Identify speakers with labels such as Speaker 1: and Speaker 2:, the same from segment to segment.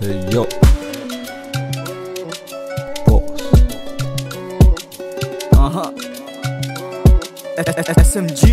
Speaker 1: Yo, boss. SMG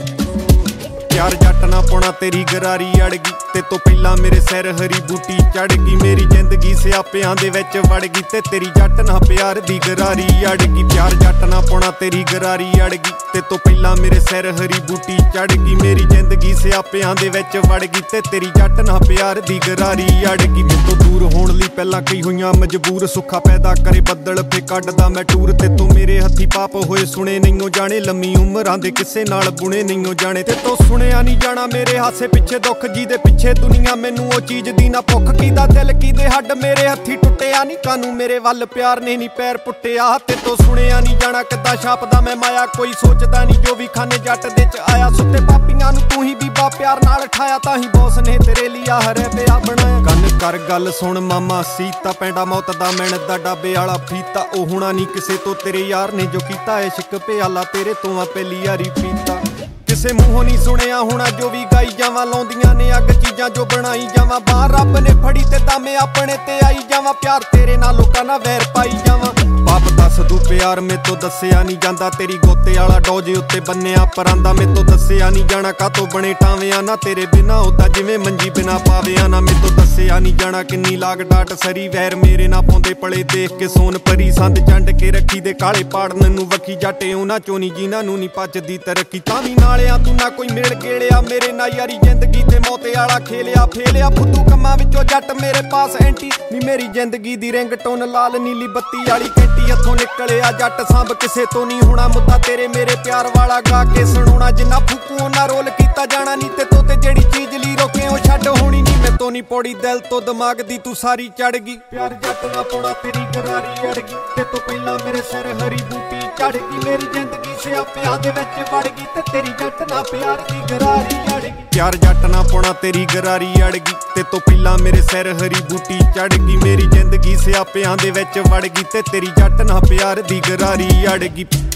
Speaker 2: यार जट ना पौना तेरी गरारी अड़ गई ते तो पहला मेरे सिर हरी बूटी चढ़ गई। मेरी जिंदगी सियापियां दे विच वड़ गई ते तेरी जट ना प्यार दी गरारी अड़ गई। प्यार जट ना पौना तेरी गरारी अड़ गई ते तो पहला मेरे सिर हरी बूटी चढ़ गई। मेरी जिंदगी सियापियां दे विच वड़ गई ते तेरी जट ना प्यार दी गरारी अड़ गई। मैं तो दूर होण लई पहला कई होईयां मजबूर, सुखा पैदा करे बदल फे कड्डदा मैं टूर ते तू मेरे हत्थी पाप होए सुने नहीं जाने। लम्मी उमरां दे किसे नाल बुने नहीं जाने ते तो सुनिया नहीं जाना मेरे हासे पिछे दुख जी दे पिछे दुनिया मैनू ओ चीज दी ना भुख कीदा दिल कीदे हड्ड मेरे हत्थी टुੱਟਿਆ नहीं कानू मेरे वल प्यार ने नहीं पैर पुੱਟਿਆ ते तो सुनिया नहीं जाना किद्दां छापदा मैं माया कोई सोचदा नहीं जो भी खाने जट दे च आया। सुत्ते पापियां नू तू ही बीबा प्यार नाल ठाया तां ही बॉस ने तेरे लिए हरे पिया बनाया। गल कर गल सुन मामा सीता पैंडा मौत दा मिणदा डाबे वाला फीता ओ हुणा नहीं किसे तो तेरे यार ने जो कीता इश्क प्याला तेरे तो आ पहली यारी पीता। किसे मूहों नहीं सुनिया होना जो भी गाई जावां लाउंदियां ने अग चीजां जो बनाई जावां। बाहर रब ने फड़ी ते तामे अपने ते आई जावां। प्यार तेरे नाल लोकां नाल वैर पाई जावां। बाप दस दू प्यार में तो दस्सिया नहीं जांदा तेरी गोते वाला डोजे उत्ते बन्निया परांदा। में तो दस्सिया नहीं जाना कातों बने टावियां ना तेरे बिना उदा जिवें मंजी बिना पावियां ना। में तो दस्सिया नहीं जाना किन्नी लाग डाट सरी वैर मेरे ना पाउंदे पले देख के सोन परी संद चंड के रखी दे काले पाड़न नू वखी जाटे उन्हां चों नी जिन्हां नू नी पचदी तरक्की। तां वी नालियां तू ना कोई मेल गेलिया मेरे ना यारी जिंदगी ते मौते वाला खेलिया फेलिया। फुद्दू कम्मां विचों जट मेरे पास एंटी नी मेरी जिंदगी दी रिंगटोन लाल नीली बत्ती वाली कैंटी हथों निकलिया जट सांभ किसे तो नहीं होना मुद्दा तेरे मेरे प्यार वाला गा के सुनाउणा। जिन्ना फूकू उन्ना रोल कीता जाना नी ते तो जेड़ी चीज ली रोके ओ छड्ड होनी नी। मैं तो नहीं पौड़ी दिल तो दिमाग दी तू सारी चढ़ गई। प्यार जट ना पौड़ा तेरी गरारी अड़ गई ते तो पहला मेरे सिर हरी बूटी चढ़ गई। मेरी जिंदगी सियापियां दे विच वड़ गई ते तेरी जट ना प्यार दी गरारी अड़ गई। प्यार जट ना पौड़ा तेरी गरारी अड़ गई ते तो पहला मेरे सिर हरी बूटी चढ़ गई। मेरी जिंदगी सियापियां दे विच वड़ गई ते तेरी जट ना प्यार दी गरारी अड़ गई।